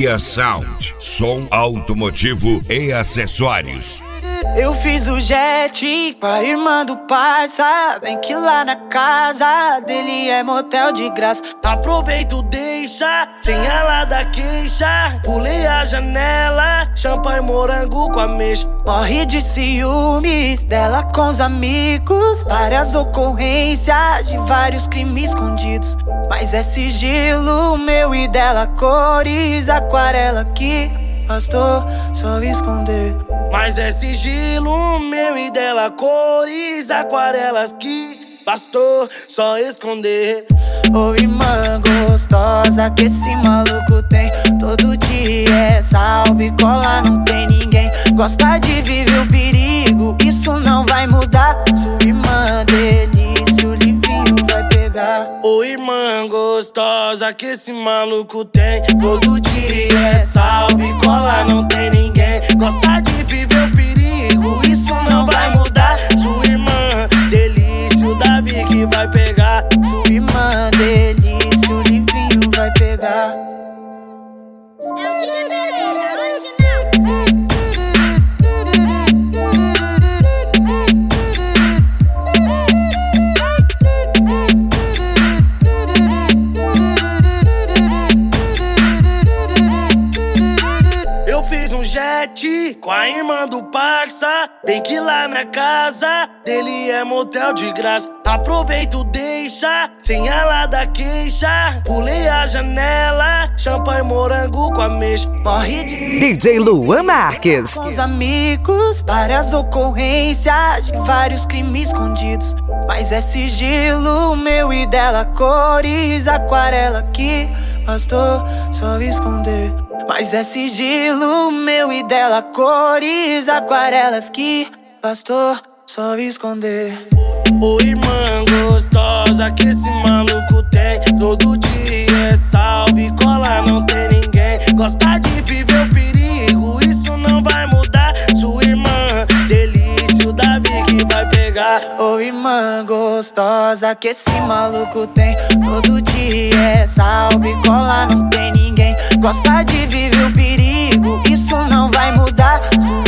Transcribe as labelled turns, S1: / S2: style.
S1: Mia Sound, som automotivo e acessórios.
S2: Eu fiz o jet com a irmã do parça. Vem que lá na casa dele é motel de graça.
S3: Aproveito, deixa, sem ela dar queixa. Pulei a janela, champanhe morango com ameixa.
S2: Morre de ciúmes dela com os amigos. Várias ocorrências de vários crimes escondidos. Mas é sigilo meu e dela, cores aquarela que bastou só esconder.
S3: Mas é sigilo meu e dela, cores aquarelas que bastou só esconder.
S2: Ô irmã gostosa que esse maluco tem, todo dia é salve, cola, não tem ninguém. Gosta de viver o perigo, isso não vai mudar. Sua irmã delícia, o livinho vai pegar.
S3: Ô irmã gostosa que esse maluco tem, todo dia é salve, cola, não tem ninguém. Gosta de viver o perigo, isso não vai mudar. Sua irmã delícia, o Davi que vai pegar.
S2: Sua irmã delícia, o livinho vai pegar.
S4: É o Tigre Pereira, original.
S3: Eu fiz um jet com a irmã do parça. Bem que lá na casa dele é motel de graça. Aproveito, deixa, sem ela dar queixa. Pulei a janela, champanhe morango com ameixa.
S2: Morre de
S5: DJ Luan Marques.
S2: com os amigos, várias ocorrências de vários crimes escondidos. Mas é sigilo meu e dela, cores aquarela que bastou só esconder. Mas é sigilo meu e dela, cores aquarelas que bastou só esconder.
S3: Ô irmã gostosa que esse maluco tem, todo dia é salve, cola, não tem ninguém. Gosta de viver o perigo, isso não vai mudar. Sua irmã delícia, o Davi que vai pegar.
S2: Ô irmã gostosa que esse maluco tem, todo dia é salve, cola, não tem ninguém. Gosta de viver o perigo, isso não vai mudar. Sua